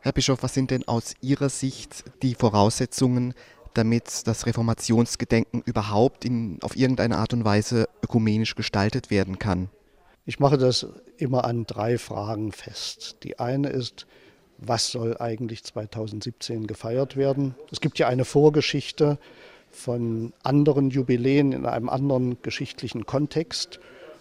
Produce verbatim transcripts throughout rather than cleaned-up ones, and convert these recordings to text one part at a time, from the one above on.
Herr Bischof, was sind denn aus Ihrer Sicht die Voraussetzungen, damit das Reformationsgedenken überhaupt in, auf irgendeine Art und Weise ökumenisch gestaltet werden kann? Ich mache das immer an drei Fragen fest. Die eine ist, was soll eigentlich zweitausendsiebzehn gefeiert werden? Es gibt ja eine Vorgeschichte von anderen Jubiläen in einem anderen geschichtlichen Kontext.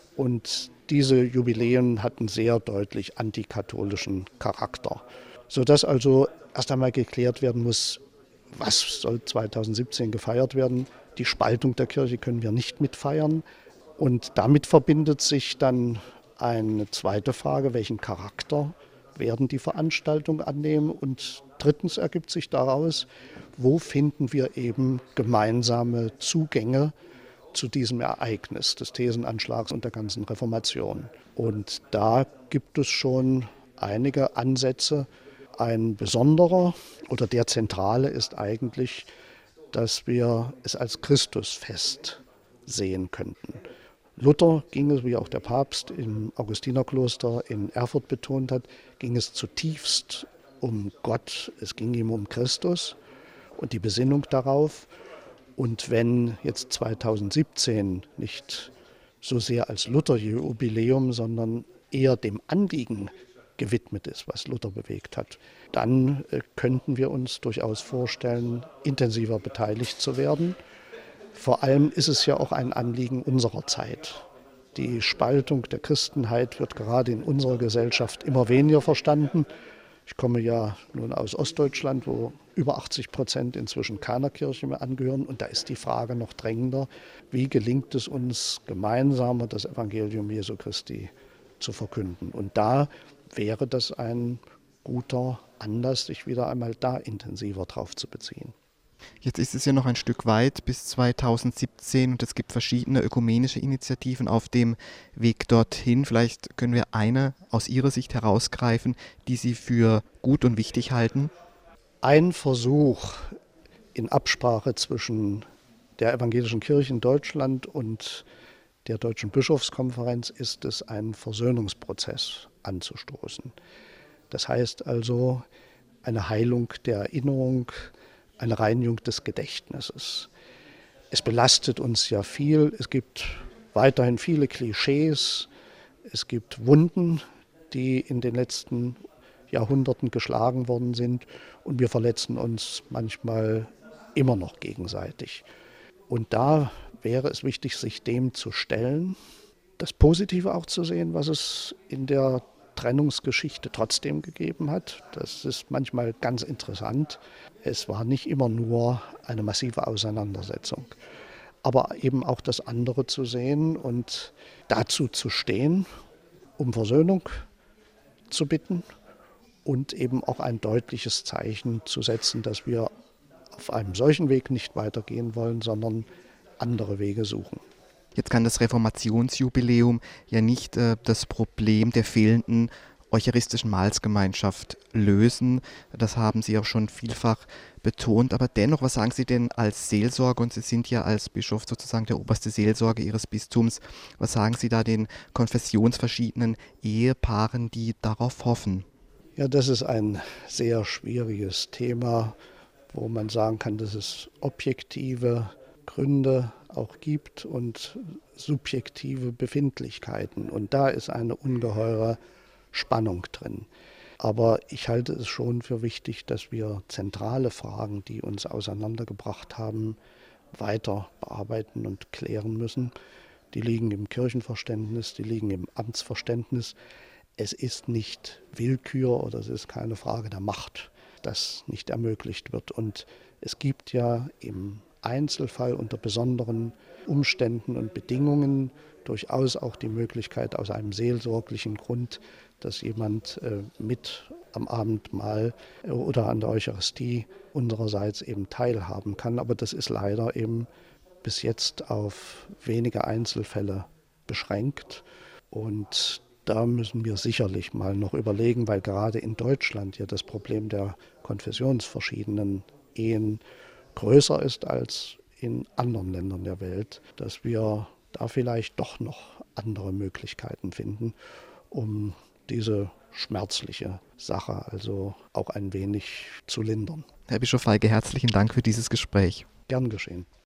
Und diese Jubiläen hatten sehr deutlich antikatholischen Charakter. Sodass also erst einmal geklärt werden muss, was soll zweitausendsiebzehn gefeiert werden. Die Spaltung der Kirche können wir nicht mitfeiern. Und damit verbindet sich dann eine zweite Frage, welchen Charakter werden die Veranstaltungen annehmen? Und drittens ergibt sich daraus, wo finden wir eben gemeinsame Zugänge zu diesem Ereignis des Thesenanschlags und der ganzen Reformation. Und da gibt es schon einige Ansätze. Ein besonderer oder der zentrale ist eigentlich, dass wir es als Christusfest sehen könnten. Luther ging es, wie auch der Papst im Augustinerkloster in Erfurt betont hat, ging es zutiefst um Gott, es ging ihm um Christus und die Besinnung darauf. Und wenn jetzt zweitausendsiebzehn nicht so sehr als Luther-Jubiläum, sondern eher dem Anliegen gewidmet ist, was Luther bewegt hat, dann äh, könnten wir uns durchaus vorstellen, intensiver beteiligt zu werden. Vor allem ist es ja auch ein Anliegen unserer Zeit. Die Spaltung der Christenheit wird gerade in unserer Gesellschaft immer weniger verstanden. Ich komme ja nun aus Ostdeutschland, wo über achtzig Prozent inzwischen keiner Kirche mehr angehören. Und da ist die Frage noch drängender, wie gelingt es uns gemeinsam, das Evangelium Jesu Christi zu verkünden. Und da wäre das ein guter Anlass, sich wieder einmal da intensiver drauf zu beziehen. Jetzt ist es ja noch ein Stück weit bis zweitausendsiebzehn und es gibt verschiedene ökumenische Initiativen auf dem Weg dorthin. Vielleicht können wir eine aus Ihrer Sicht herausgreifen, die Sie für gut und wichtig halten. Ein Versuch in Absprache zwischen der Evangelischen Kirche in Deutschland und der Deutschen Bischofskonferenz ist es, einen Versöhnungsprozess anzustoßen. Das heißt also eine Heilung der Erinnerung, eine Reinigung des Gedächtnisses. Es belastet uns ja viel, es gibt weiterhin viele Klischees, es gibt Wunden, die in den letzten Jahrhunderten geschlagen worden sind und wir verletzen uns manchmal immer noch gegenseitig. Und da wäre es wichtig, sich dem zu stellen, das Positive auch zu sehen, was es in der Trennungsgeschichte trotzdem gegeben hat. Das ist manchmal ganz interessant. Es war nicht immer nur eine massive Auseinandersetzung, aber eben auch das andere zu sehen und dazu zu stehen, um Versöhnung zu bitten und eben auch ein deutliches Zeichen zu setzen, dass wir auf einem solchen Weg nicht weitergehen wollen, sondern andere Wege suchen. Jetzt kann das Reformationsjubiläum ja nicht äh, das Problem der fehlenden eucharistischen Mahlsgemeinschaft lösen. Das haben Sie auch schon vielfach betont. Aber dennoch, was sagen Sie denn als Seelsorger? Und Sie sind ja als Bischof sozusagen der oberste Seelsorger Ihres Bistums. Was sagen Sie da den konfessionsverschiedenen Ehepaaren, die darauf hoffen? Ja, das ist ein sehr schwieriges Thema, wo man sagen kann, dass es objektive Gründe auch gibt und subjektive Befindlichkeiten. Und da ist eine ungeheure Spannung drin. Aber ich halte es schon für wichtig, dass wir zentrale Fragen, die uns auseinandergebracht haben, weiter bearbeiten und klären müssen. Die liegen im Kirchenverständnis, die liegen im Amtsverständnis. Es ist nicht Willkür oder es ist keine Frage der Macht, das nicht ermöglicht wird. Und es gibt ja im Einzelfall unter besonderen Umständen und Bedingungen durchaus auch die Möglichkeit aus einem seelsorglichen Grund, dass jemand äh, mit am Abendmahl äh, oder an der Eucharistie unsererseits eben teilhaben kann. Aber das ist leider eben bis jetzt auf wenige Einzelfälle beschränkt. Und da müssen wir sicherlich mal noch überlegen, weil gerade in Deutschland ja das Problem der konfessionsverschiedenen Ehen größer ist als in anderen Ländern der Welt, dass wir da vielleicht doch noch andere Möglichkeiten finden, um diese schmerzliche Sache, also auch ein wenig zu lindern. Herr Bischof Feige, herzlichen Dank für dieses Gespräch. Gern geschehen.